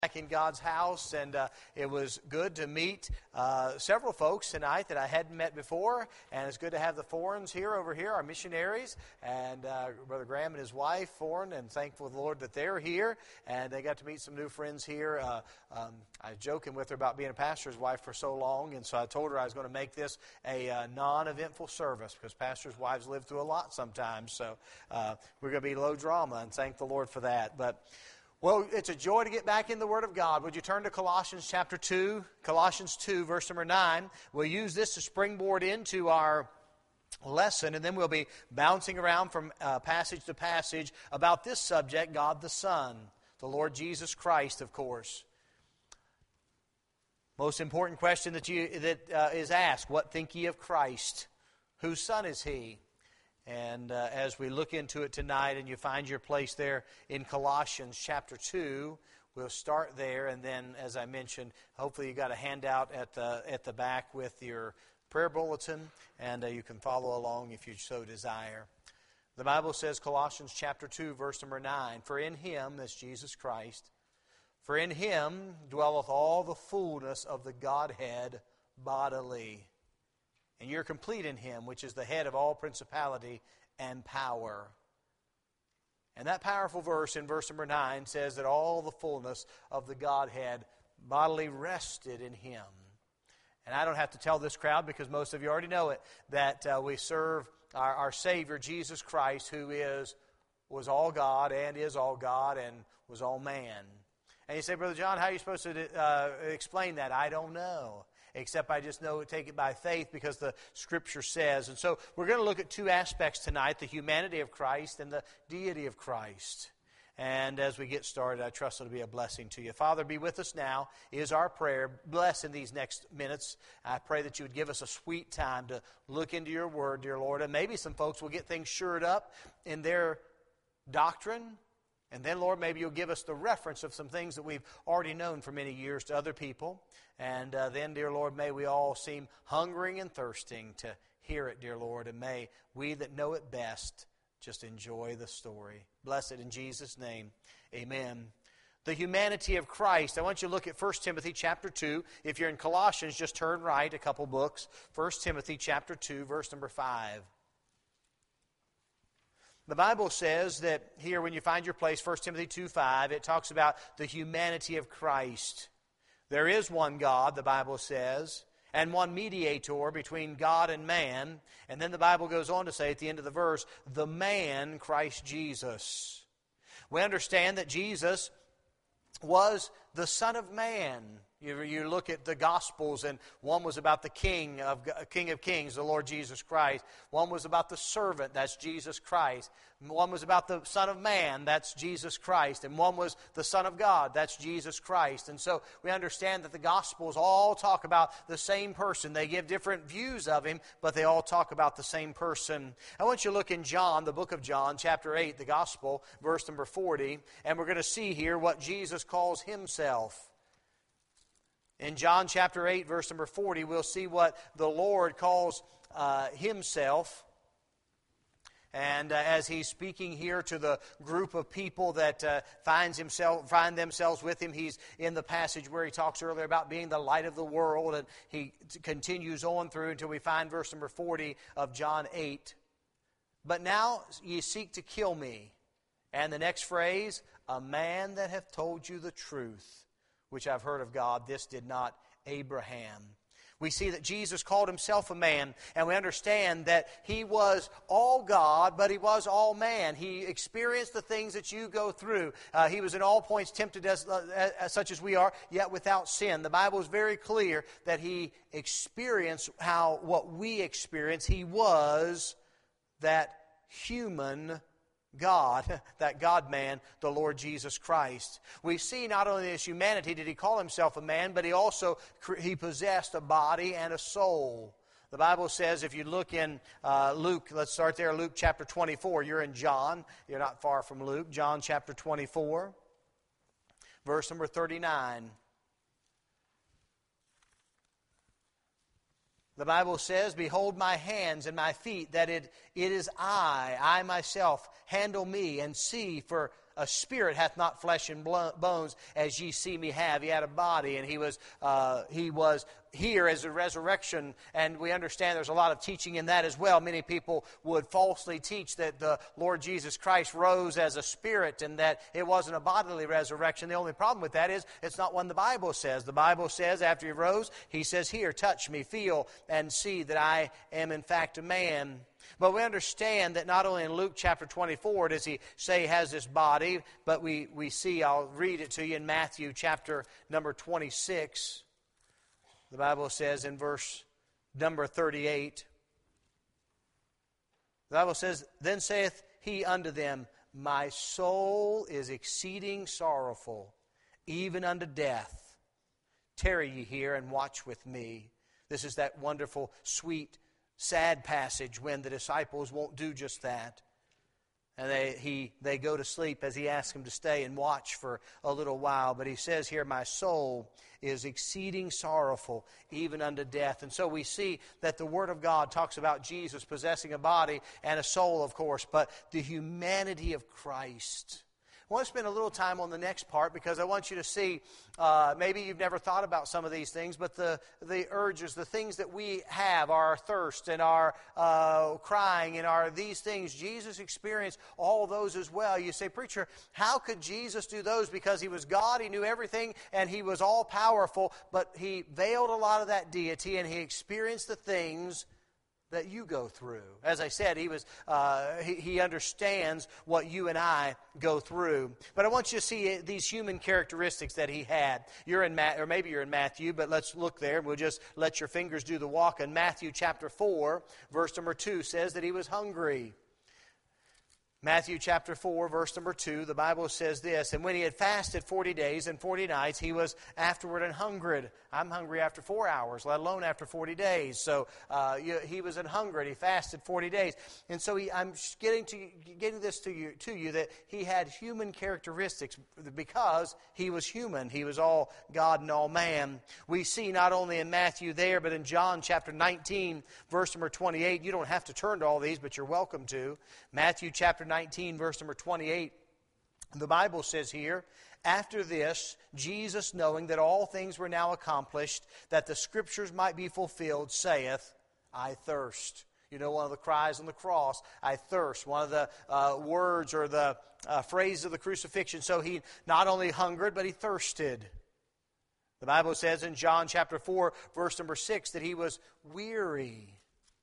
Back in God's house, and it was good to meet several folks tonight that I hadn't met before, and it's good to have the Forens over here, our missionaries, and Brother Graham and his wife, Foren, and thankful to the Lord that they're here, and they got to meet some new friends here. I was joking with her about being a pastor's wife for so long, and so I told her I was going to make this a non-eventful service, because pastors' wives live through a lot sometimes, so we're going to be low drama, and thank the Lord for that. Well, it's a joy to get back in the Word of God. Would you turn to Colossians chapter 2, Colossians 2, verse number 9. We'll use this to springboard into our lesson, and then we'll be bouncing around from passage to passage about this subject, God the Son, the Lord Jesus Christ, of course. Most important question that is asked, what think ye of Christ? Whose son is he? And as we look into it tonight, and you find your place there in Colossians chapter 2, we'll start there, and then, as I mentioned, hopefully you got a handout at the back with your prayer bulletin, and you can follow along if you so desire. The Bible says, Colossians chapter 2, verse number 9, For in Him, that's Jesus Christ, for in Him dwelleth all the fullness of the Godhead bodily. And you're complete in Him, which is the head of all principality and power. And that powerful verse in verse number 9 says that all the fullness of the Godhead bodily rested in Him. And I don't have to tell this crowd, because most of you already know it, that we serve our Savior, Jesus Christ, who was all God and is all God and was all man. And you say, Brother John, how are you supposed to explain that? I don't know. Except I just know take it by faith, because the Scripture says. And so we're going to look at two aspects tonight, the humanity of Christ and the deity of Christ. And as we get started, I trust it'll be a blessing to you. Father, be with us now is our prayer. Bless in these next minutes. I pray that you would give us a sweet time to look into your word, dear Lord. And maybe some folks will get things shored up in their doctrine. And then, Lord, maybe you'll give us the reference of some things that we've already known for many years to other people. And then, dear Lord, may we all seem hungering and thirsting to hear it, dear Lord. And may we that know it best just enjoy the story. Bless it in Jesus' name. Amen. The humanity of Christ. I want you to look at 1 Timothy chapter 2. If you're in Colossians, just turn right a couple books. 1 Timothy chapter 2, verse number 5. The Bible says that here, when you find your place, 1 Timothy 2:5, it talks about the humanity of Christ. There is one God, the Bible says, and one mediator between God and man. And then the Bible goes on to say at the end of the verse, the man, Christ Jesus. We understand that Jesus was the Son of Man. You look at the Gospels, and one was about the King of Kings, the Lord Jesus Christ. One was about the servant, that's Jesus Christ. One was about the Son of Man, that's Jesus Christ. And one was the Son of God, that's Jesus Christ. And so we understand that the Gospels all talk about the same person. They give different views of Him, but they all talk about the same person. I want you to look in John, the book of John, chapter 8, the Gospel, verse number 40. And we're going to see here what Jesus calls Himself. In John chapter 8, verse number 40, we'll see what the Lord calls Himself. And as He's speaking here to the group of people that find themselves with Him, He's in the passage where He talks earlier about being the light of the world, and He continues on through until we find verse number 40 of John 8. But now ye seek to kill me. And the next phrase, a man that hath told you the truth, which I've heard of God, this did not Abraham. We see that Jesus called Himself a man, and we understand that He was all God, but He was all man. He experienced the things that you go through. He was in all points tempted as such as we are, yet without sin. The Bible is very clear that He experienced what we experience. He was that human God, that God-man, the Lord Jesus Christ. We see not only His humanity did He call Himself a man, but He possessed a body and a soul. The Bible says, if you look in Luke, let's start there, Luke chapter 24. You're in John. You're not far from Luke. John chapter 24, verse number 39. The Bible says, behold my hands and my feet, that it is I myself, handle me and see, for a spirit, hath not flesh and bones, as ye see me have. He had a body, and he was here as a resurrection, and we understand there's a lot of teaching in that as well. Many people would falsely teach that the Lord Jesus Christ rose as a spirit and that it wasn't a bodily resurrection. The only problem with that is it's not what the Bible says. The Bible says after he rose, he says, here, touch me, feel, and see that I am in fact a man. But we understand that not only in Luke chapter 24 does he say he has this body, but we see, I'll read it to you in Matthew chapter number 26. The Bible says in verse number 38, the Bible says, then saith he unto them, my soul is exceeding sorrowful, even unto death. Tarry ye here and watch with me. This is that wonderful, sweet, sad passage when the disciples won't do just that. And they go to sleep as he asks them to stay and watch for a little while. But he says here, my soul is exceeding sorrowful, even unto death. And so we see that the Word of God talks about Jesus possessing a body and a soul, of course, but the humanity of Christ. I want to spend a little time on the next part because I want you to see, maybe you've never thought about some of these things, but the urges, the things that we have, our thirst and our crying and these things, Jesus experienced all those as well. You say, preacher, how could Jesus do those? Because he was God, he knew everything, and he was all powerful, but he veiled a lot of that deity and he experienced the things that you go through. As I said, he understands what you and I go through. But I want you to see these human characteristics that he had. Or maybe you're in Matthew, but let's look there. We'll just let your fingers do the walk. In Matthew chapter 4, verse number 2 says that he was hungry. Matthew chapter 4, verse number 2, the Bible says this, and when he had fasted 40 days and 40 nights, he was afterward an hungered. I'm hungry after 4 hours, let alone after 40 days. So he was an hungered. He fasted 40 days. And so I'm getting this to you that he had human characteristics because he was human. He was all God and all man. We see not only in Matthew there, but in John chapter 19, verse number 28. You don't have to turn to all these, but you're welcome to. Matthew chapter 19, verse number 28, the Bible says here, after this, Jesus, knowing that all things were now accomplished, that the Scriptures might be fulfilled, saith, I thirst. You know, one of the cries on the cross, I thirst. One of the words or the phrases of the crucifixion. So he not only hungered, but he thirsted. The Bible says in John chapter 4, verse number 6, that he was weary.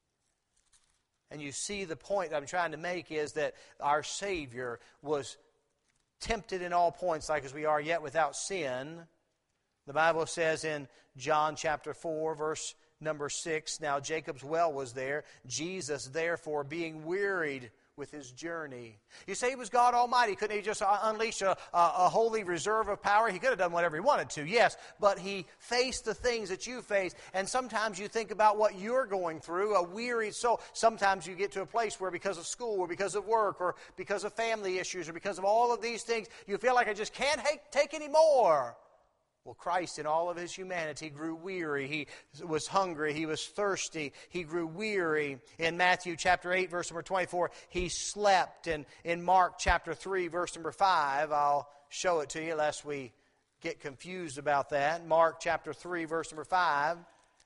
And you see the point I'm trying to make is that our Savior was tempted in all points like as we are, yet without sin. The Bible says in John chapter 4, verse number 6, now Jacob's well was there. Jesus, therefore, being wearied with his journey. You say he was God Almighty. Couldn't he just unleash a holy reserve of power? He could have done whatever he wanted to, yes. But he faced the things that you face. And sometimes you think about what you're going through, a weary soul. Sometimes you get to a place where because of school or because of work or because of family issues or because of all of these things, you feel like I just can't take any more. Well, Christ in all of his humanity grew weary. He was hungry. He was thirsty. He grew weary. In Matthew chapter 8, verse number 24, he slept. And in Mark chapter 3, verse number 5, I'll show it to you lest we get confused about that. Mark chapter 3, verse number 5,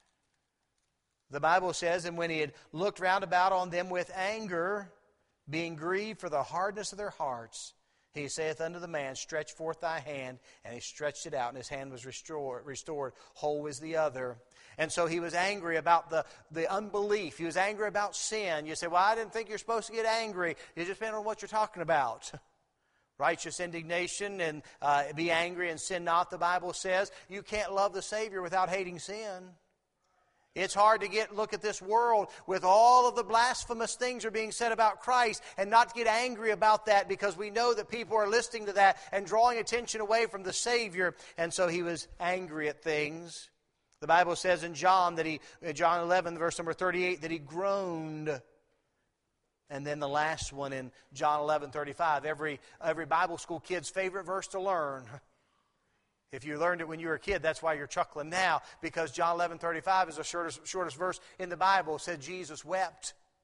the Bible says, and when he had looked round about on them with anger, being grieved for the hardness of their hearts, he saith unto the man, stretch forth thy hand. And he stretched it out, and his hand was restored, whole as the other. And so he was angry about the unbelief. He was angry about sin. You say, well, I didn't think you're supposed to get angry. It just depends on what you're talking about. Righteous indignation and be angry and sin not, the Bible says. You can't love the Savior without hating sin. It's hard to look at this world with all of the blasphemous things are being said about Christ and not get angry about that because we know that people are listening to that and drawing attention away from the Savior. And so he was angry at things. The Bible says in John 11, verse number 38, that he groaned. And then the last one in John 11:35, every Bible school kid's favorite verse to learn. If you learned it when you were a kid, that's why you're chuckling now, because John 11:35 is the shortest verse in the Bible. It said Jesus wept.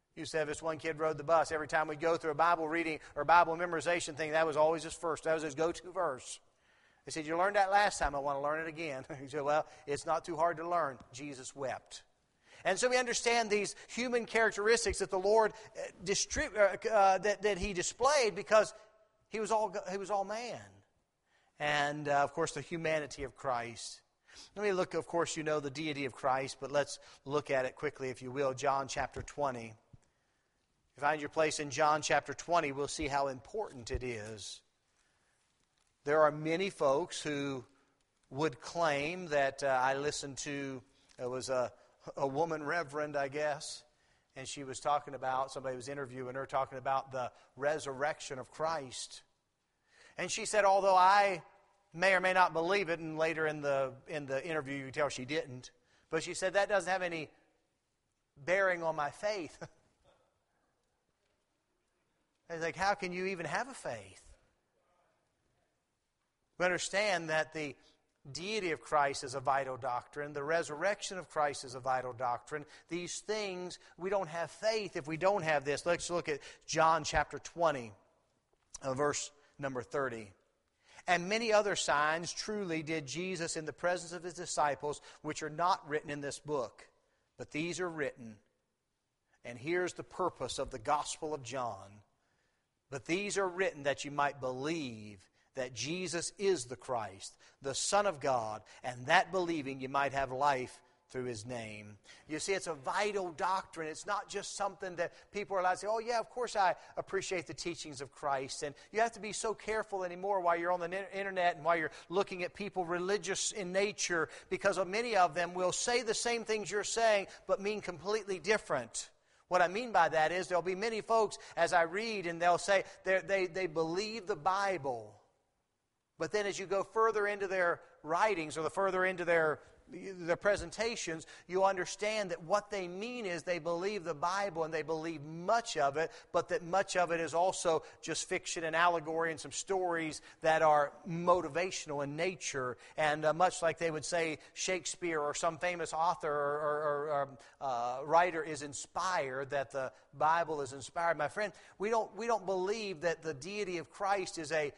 Used to have this one kid rode the bus. Every time we'd go through a Bible reading or Bible memorization thing, that was always his first. That was his go-to verse. They said, "You learned that last time. I want to learn it again." He said, "Well, it's not too hard to learn. Jesus wept." And so we understand these human characteristics that the Lord that He displayed because He was all man. And, of course, the humanity of Christ. Let me look, of course, you know the deity of Christ, but let's look at it quickly, if you will. John chapter 20. If you find your place in John chapter 20, we'll see how important it is. There are many folks who would claim that I listened to, it was a woman reverend, I guess, and she was talking about, somebody was interviewing her, talking about the resurrection of Christ. And she said, although I may or may not believe it, and later in the interview you can tell she didn't, but she said that doesn't have any bearing on my faith. I was like, how can you even have a faith? We understand that the deity of Christ is a vital doctrine. The resurrection of Christ is a vital doctrine. These things, we don't have faith if we don't have this. Let's look at John chapter 20, verse number 30. And many other signs truly did Jesus in the presence of His disciples, which are not written in this book. But these are written. And here's the purpose of the Gospel of John. But these are written that you might believe that Jesus is the Christ, the Son of God, and that believing you might have life through His name. You see, it's a vital doctrine. It's not just something that people are allowed to say, oh yeah, of course I appreciate the teachings of Christ. And you have to be so careful anymore while you're on the internet and while you're looking at people religious in nature, because many of them will say the same things you're saying, but mean completely different. What I mean by that is there'll be many folks, as I read, and they'll say they believe the Bible. But then as you go further into their writings or the further into their presentations, you understand that what they mean is they believe the Bible and they believe much of it, but that much of it is also just fiction and allegory and some stories that are motivational in nature. And much like they would say Shakespeare or some famous author or writer is inspired, that the Bible is inspired. My friend, we don't believe that the deity of Christ is a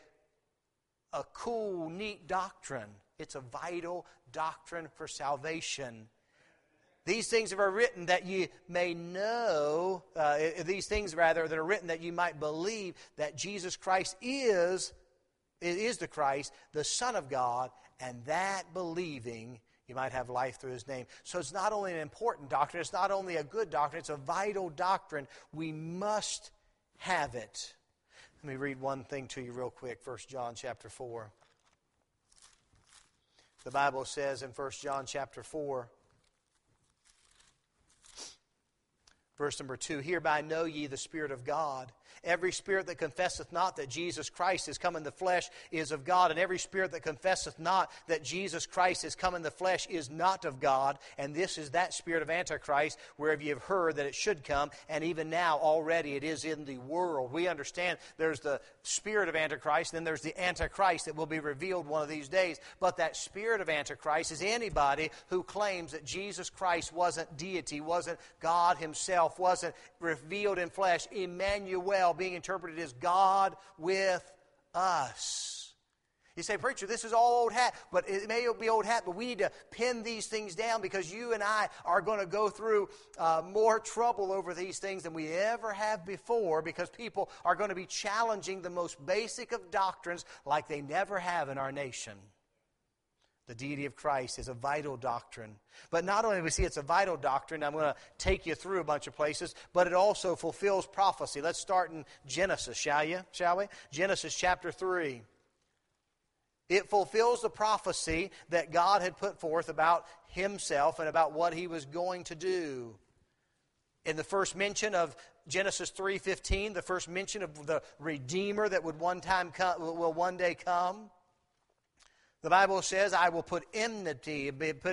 cool, neat doctrine. It's a vital doctrine for salvation. These things are written that you may know, these things rather that are written that you might believe that Jesus Christ is the Christ, the Son of God, and that believing you might have life through His name. So it's not only an important doctrine, it's not only a good doctrine, it's a vital doctrine. We must have it. Let me read one thing to you real quick, 1 John chapter 4. The Bible says in 1 John chapter 4, verse number 2, hereby know ye the Spirit of God. Every spirit that confesseth not that Jesus Christ is come in the flesh is of God, and every spirit that confesseth not that Jesus Christ is come in the flesh is not of God. And this is that spirit of Antichrist, whereof ye have heard that it should come, and even now already it is in the world. We understand there's the spirit of Antichrist, and then there's the Antichrist that will be revealed one of these days. But that spirit of Antichrist is anybody who claims that Jesus Christ wasn't deity, wasn't God Himself, wasn't revealed in flesh, Emmanuel, being interpreted as God with us. You say, preacher, this is all old hat, but it may be old hat, but we need to pin these things down because you and I are going to go through more trouble over these things than we ever have before, because people are going to be challenging the most basic of doctrines like they never have in our nation. The deity of Christ is a vital doctrine. But not only do we see it's a vital doctrine, I'm going to take you through a bunch of places, but it also fulfills prophecy. Let's start in Genesis, shall we? Genesis chapter 3. It fulfills the prophecy that God had put forth about Himself and about what He was going to do. In the first mention of Genesis 3:15, the first mention of the Redeemer that would one day come, the Bible says, I will put enmity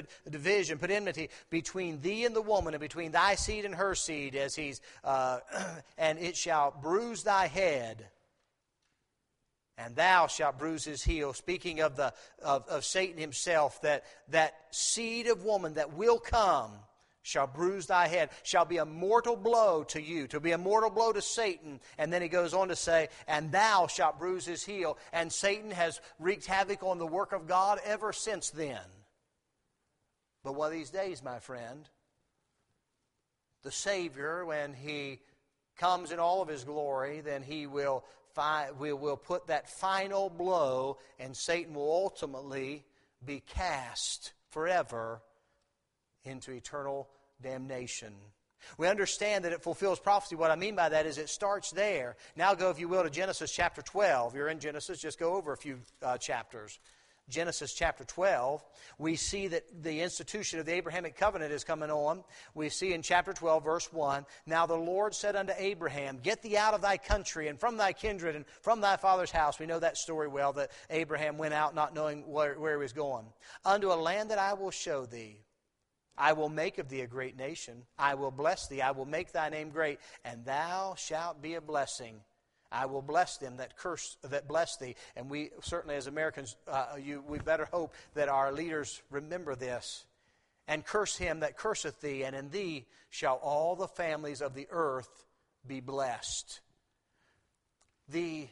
between thee and the woman, and between thy seed and her seed, and it shall bruise thy head, and thou shalt bruise his heel. Speaking of Satan himself, that seed of woman that will come, shall bruise thy head, shall be a mortal blow to you, to be a mortal blow to Satan. And then he goes on to say, and thou shalt bruise his heel. And Satan has wreaked havoc on the work of God ever since then. But one of these days, my friend, the Savior, when he comes in all of his glory, then he will put that final blow, and Satan will ultimately be cast forever into eternal damnation. We understand that it fulfills prophecy. What I mean by that is it starts there. Now go, if you will, to Genesis chapter 12. You're in Genesis, just go over a few chapters. Genesis chapter 12, we see that the institution of the Abrahamic covenant is coming on. We see in chapter 12, verse 1, now the Lord said unto Abraham, get thee out of thy country and from thy kindred and from thy father's house. We know that story well, that Abraham went out not knowing where he was going. Unto a land that I will show thee. I will make of thee a great nation. I will bless thee. I will make thy name great, and thou shalt be a blessing. I will bless them that bless thee. And we certainly, as Americans, we better hope that our leaders remember this. And curse him that curseth thee, and in thee shall all the families of the earth be blessed. The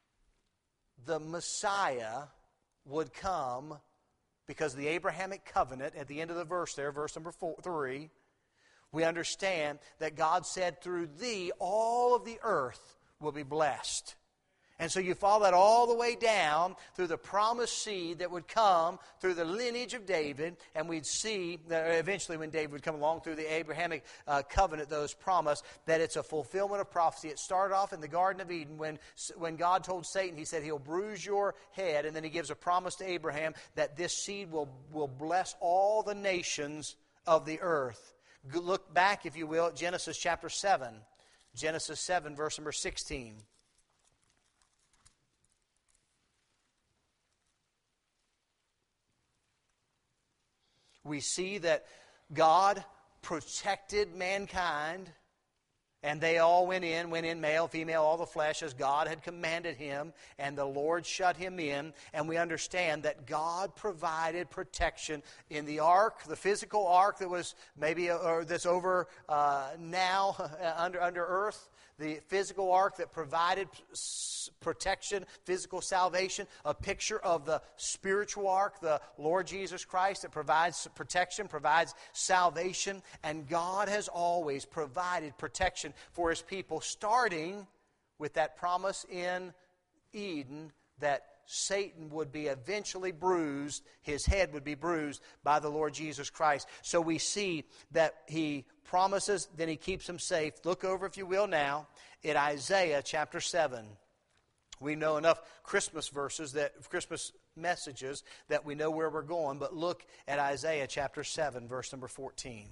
Messiah would come because the Abrahamic covenant, at the end of the verse there, verse number 3, we understand that God said, through thee all of the earth will be blessed. And so you follow that all the way down through the promised seed that would come through the lineage of David, and we'd see that eventually when David would come along through the Abrahamic covenant that was promised, that it's a fulfillment of prophecy. It started off in the Garden of Eden when God told Satan, he said, he'll bruise your head, and then he gives a promise to Abraham that this seed will bless all the nations of the earth. Look back, if you will, at Genesis chapter 7. Genesis 7, verse number 16. We see that God protected mankind, and they all went in, male, female, all the flesh, as God had commanded him, and the Lord shut him in. And we understand that God provided protection in the ark, the physical ark that was that's over now under earth. The physical ark that provided protection, physical salvation, a picture of the spiritual ark, the Lord Jesus Christ, that provides protection, provides salvation. And God has always provided protection for His people, starting with that promise in Eden that Satan would be eventually bruised, his head would be bruised by the Lord Jesus Christ. So we see that He promises, then He keeps them safe. Look over, if you will, now at Isaiah chapter 7. We know enough Christmas messages that we know where we're going, but look at Isaiah chapter 7, verse number 14.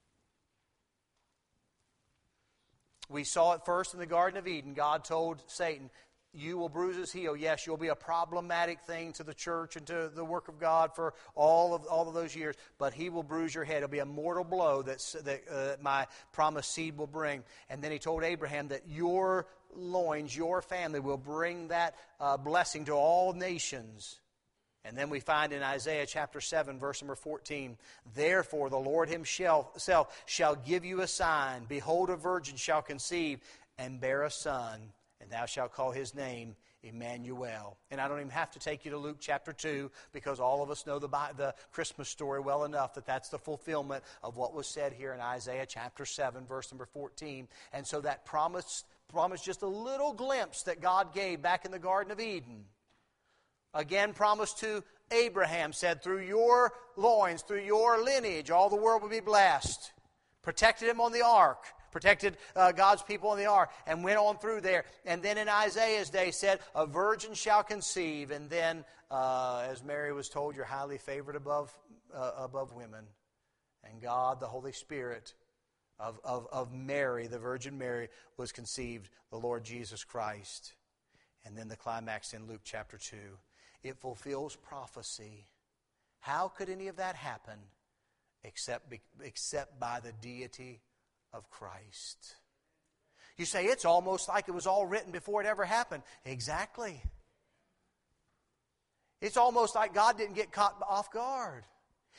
We saw it first in the Garden of Eden. God told Satan, you will bruise his heel. Yes, you'll be a problematic thing to the church and to the work of God for all of those years, but he will bruise your head. It'll be a mortal blow that my promised seed will bring. And then he told Abraham that your loins, your family, will bring that blessing to all nations. And then we find in Isaiah chapter 7, verse number 14, therefore the Lord himself shall give you a sign. Behold, a virgin shall conceive and bear a son, and thou shalt call his name Emmanuel. And I don't even have to take you to Luke chapter 2, because all of us know the Christmas story well enough that that's the fulfillment of what was said here in Isaiah chapter 7, verse number 14. And so that promise just a little glimpse that God gave back in the Garden of Eden. Again, promised to Abraham, said, through your loins, through your lineage, all the world will be blessed. Protected him on the ark. Protected God's people on the ark, and went on through there. And then in Isaiah's day said, a virgin shall conceive. And then, as Mary was told, you're highly favored above women. And God, the Holy Spirit of Mary, the Virgin Mary, was conceived, the Lord Jesus Christ. And then the climax in Luke chapter 2. It fulfills prophecy. How could any of that happen except by the deity of Christ? You say, it's almost like it was all written before it ever happened. Exactly. It's almost like God didn't get caught off guard.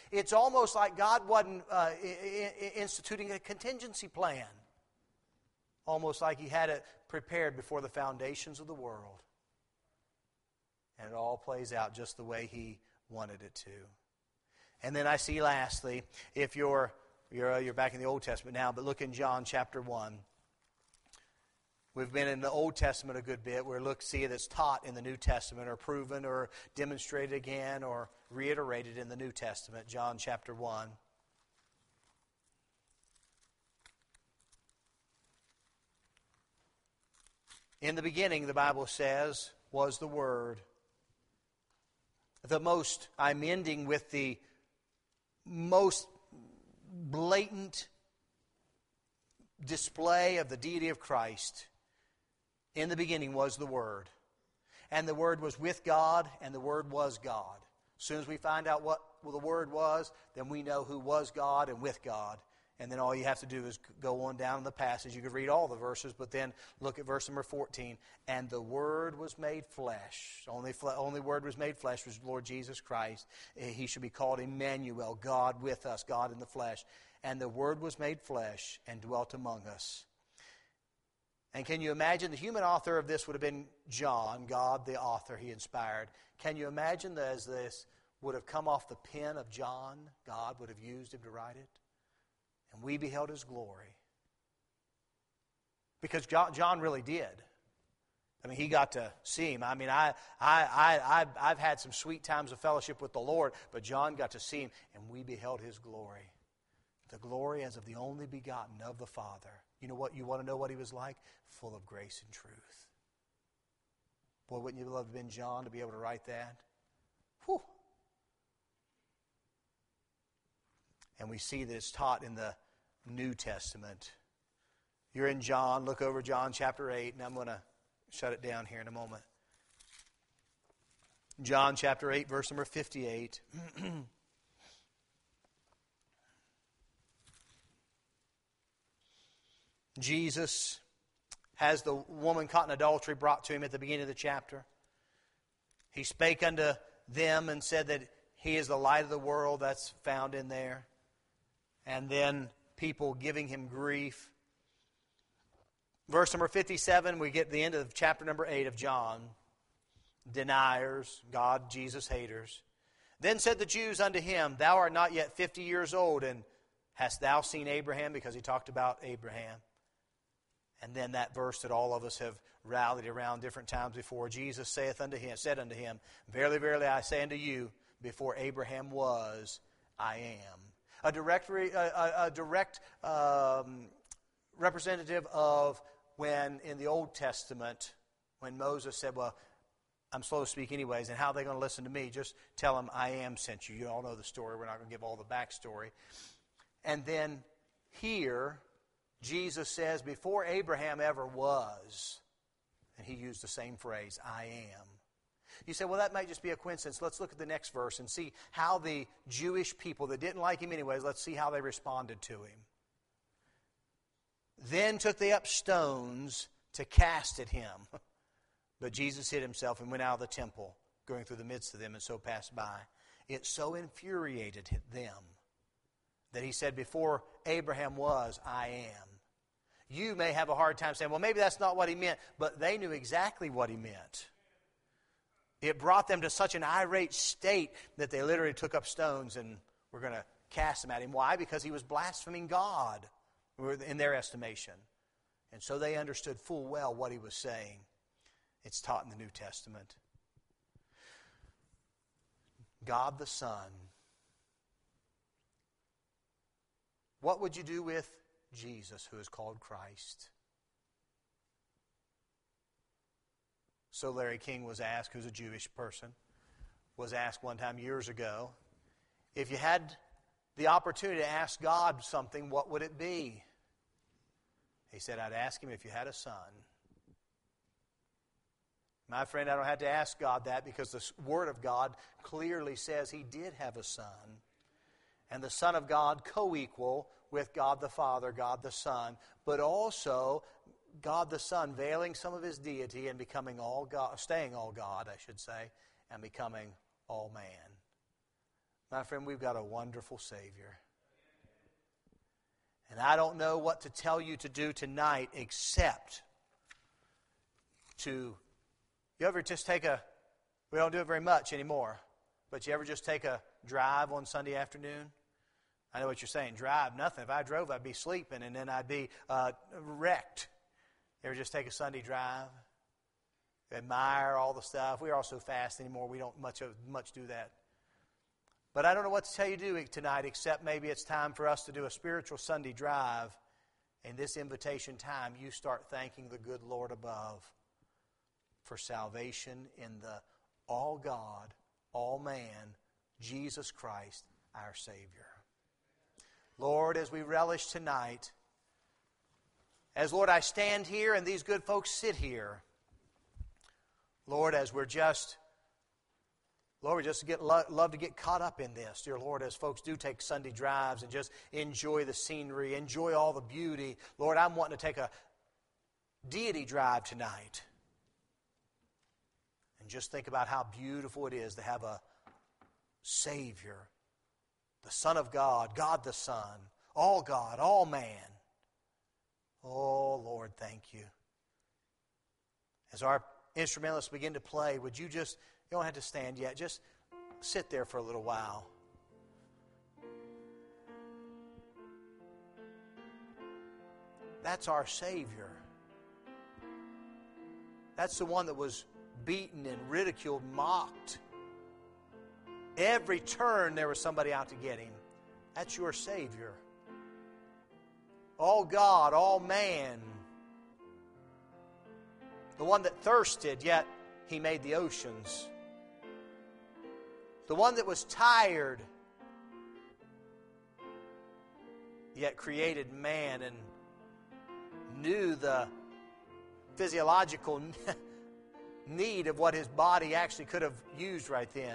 It's almost like God wasn't instituting a contingency plan. Almost like He had it prepared before the foundations of the world. And it all plays out just the way He wanted it to. And then I see lastly, if you're back in the Old Testament now, but look in John chapter 1. We've been in the Old Testament a good bit. We're see it as taught in the New Testament or proven or demonstrated again or reiterated in the New Testament. John chapter 1. In the beginning, the Bible says, was the Word. I'm ending with the most blatant display of the deity of Christ. In the beginning was the Word. And the Word was with God, and the Word was God. As soon as we find out what the Word was, then we know who was God and with God. And then all you have to do is go on down in the passage. You could read all the verses, but then look at verse number 14. And the Word was made flesh. Only Word was made flesh was Lord Jesus Christ. He should be called Emmanuel, God with us, God in the flesh. And the Word was made flesh and dwelt among us. And can you imagine, the human author of this would have been John, God the author He inspired. Can you imagine that as this would have come off the pen of John, God would have used him to write it? And we beheld His glory. Because John really did. I mean, he got to see Him. I mean, I've had some sweet times of fellowship with the Lord, but John got to see Him, and we beheld His glory. The glory as of the only begotten of the Father. You know what? You want to know what He was like? Full of grace and truth. Boy, wouldn't you love to have been John to be able to write that? Whew. And we see that it's taught in the New Testament. You're in John. Look over John chapter 8, and I'm going to shut it down here in a moment. John chapter 8, verse number 58. Jesus has the woman caught in adultery brought to Him at the beginning of the chapter. He spake unto them and said that He is the light of the world. That's found in there. And then people giving Him grief. Verse number 57, we get the end of chapter number 8 of John. Deniers, God, Jesus haters. Then said the Jews unto Him, Thou art not yet 50 years old, and hast thou seen Abraham? Because He talked about Abraham. And then that verse that all of us have rallied around different times before. Jesus said unto him, Verily, verily, I say unto you, before Abraham was, I am. A direct representative of when in the Old Testament, when Moses said, well, I'm slow to speak anyways, and how are they going to listen to me? Just tell them I am sent you. You all know the story. We're not going to give all the backstory. And then here, Jesus says, before Abraham ever was, and He used the same phrase, I am. You say, well, that might just be a coincidence. Let's look at the next verse and see how the Jewish people that didn't like Him anyways, let's see how they responded to Him. Then took they up stones to cast at Him. But Jesus hid Himself and went out of the temple, going through the midst of them, and so passed by. It so infuriated them that He said, before Abraham was, I am. You may have a hard time saying, well, maybe that's not what He meant, but they knew exactly what He meant. It brought them to such an irate state that they literally took up stones and were going to cast them at Him. Why? Because He was blaspheming God in their estimation. And so they understood full well what He was saying. It's taught in the New Testament. God the Son. What would you do with Jesus, who is called Christ? So Larry King was asked, who's a Jewish person, was asked one time years ago, if you had the opportunity to ask God something, what would it be? He said, I'd ask Him if you had a son. My friend, I don't have to ask God that because the Word of God clearly says He did have a son. And the Son of God co-equal with God the Father, God the Son, but also God the Son veiling some of His deity and becoming all God, staying all God, I should say, and becoming all man. My friend, we've got a wonderful Savior. And I don't know what to tell you to do tonight except to, you ever just take we don't do it very much anymore, but you ever just take a drive on Sunday afternoon? I know what you're saying, drive, nothing. If I drove, I'd be sleeping and then I'd be wrecked. You ever just take a Sunday drive? Admire all the stuff. We are all so fast anymore, we don't much do that. But I don't know what to tell you to do tonight, except maybe it's time for us to do a spiritual Sunday drive. And this invitation time, you start thanking the good Lord above for salvation in the all God, all man, Jesus Christ, our Savior. Lord, as we relish tonight, as, Lord, I stand here and these good folks sit here, Lord, as we just love to get caught up in this, dear Lord, as folks do take Sunday drives and just enjoy the scenery, enjoy all the beauty. Lord, I'm wanting to take a deity drive tonight and just think about how beautiful it is to have a Savior, the Son of God, God the Son, all God, all man. Oh, Lord, thank you. As our instrumentalists begin to play, would you just, you don't have to stand yet, just sit there for a little while. That's our Savior. That's the one that was beaten and ridiculed, mocked. Every turn there was somebody out to get him. That's your Savior. All God, all man. The one that thirsted, yet He made the oceans. The one that was tired, yet created man and knew the physiological need of what his body actually could have used right then.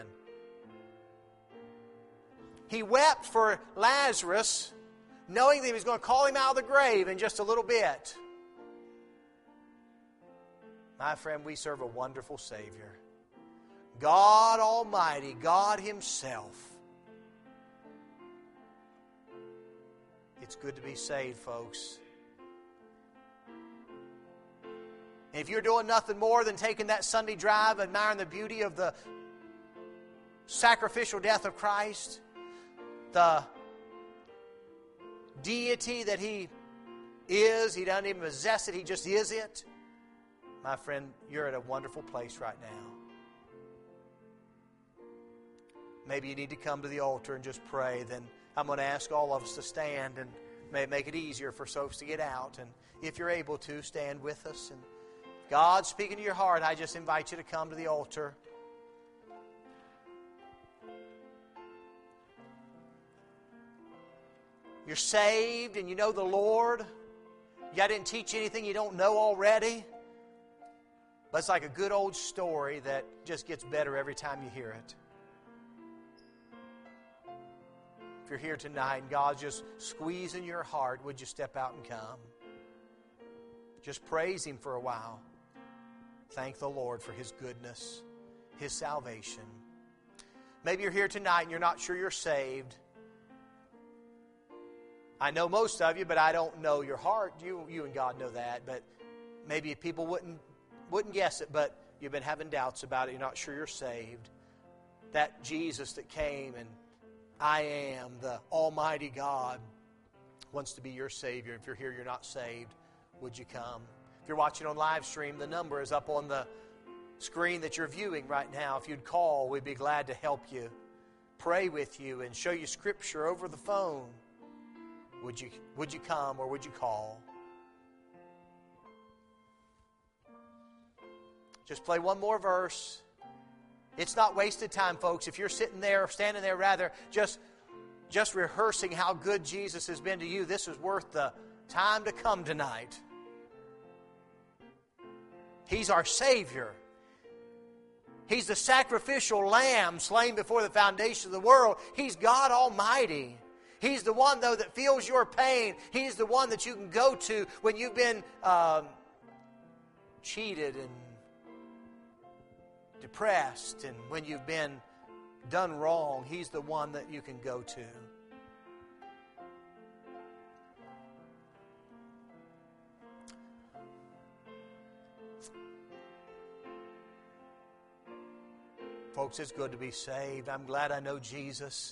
He wept for Lazarus, knowing that He was going to call him out of the grave in just a little bit. My friend, we serve a wonderful Savior. God Almighty, God Himself. It's good to be saved, folks. And if you're doing nothing more than taking that Sunday drive, admiring the beauty of the sacrificial death of Christ, the deity that He is, He doesn't even possess it, He just is it. My friend, you're at a wonderful place right now. Maybe you need to come to the altar and just pray. Then I'm going to ask all of us to stand and make it easier for folks to get out. And if you're able to, stand with us. And God's speaking to your heart, I just invite you to come to the altar. You're saved and you know the Lord. I didn't teach you anything you don't know already. But it's like a good old story that just gets better every time you hear it. If you're here tonight and God's just squeezing your heart, would you step out and come? Just praise Him for a while. Thank the Lord for His goodness, His salvation. Maybe you're here tonight and you're not sure you're saved. I know most of you, but I don't know your heart. You and God know that, but maybe people wouldn't guess it, but you've been having doubts about it. You're not sure you're saved. That Jesus that came and I am the Almighty God wants to be your Savior. If you're here, you're not saved, would you come? If you're watching on live stream, the number is up on the screen that you're viewing right now. If you'd call, we'd be glad to help you, pray with you, and show you Scripture over the phone. Would you come or would you call? Just play one more verse. It's not wasted time, folks. If you're sitting there or standing there, rather, just rehearsing how good Jesus has been to you, this is worth the time to come tonight. He's our Savior. He's the sacrificial lamb slain before the foundation of the world. He's God Almighty. He's the one, though, that feels your pain. He's the one that you can go to when you've been cheated and depressed, and when you've been done wrong, He's the one that you can go to. Folks, it's good to be saved. I'm glad I know Jesus,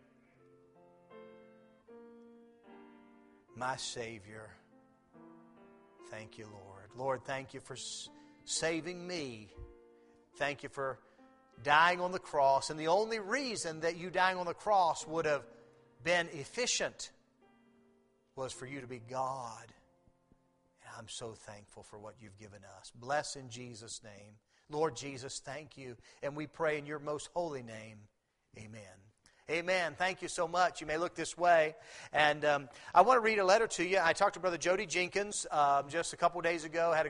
my Savior. Thank you, Lord. Lord, thank you for saving me. Thank you for dying on the cross. And the only reason that you dying on the cross would have been efficient was for you to be God. And I'm so thankful for what you've given us. Bless in Jesus' name. Lord Jesus, thank you. And we pray in your most holy name. Amen. Amen. Thank you so much. You may look this way. And I want to read a letter to you. I talked to Brother Jody Jenkins just a couple days ago. Had a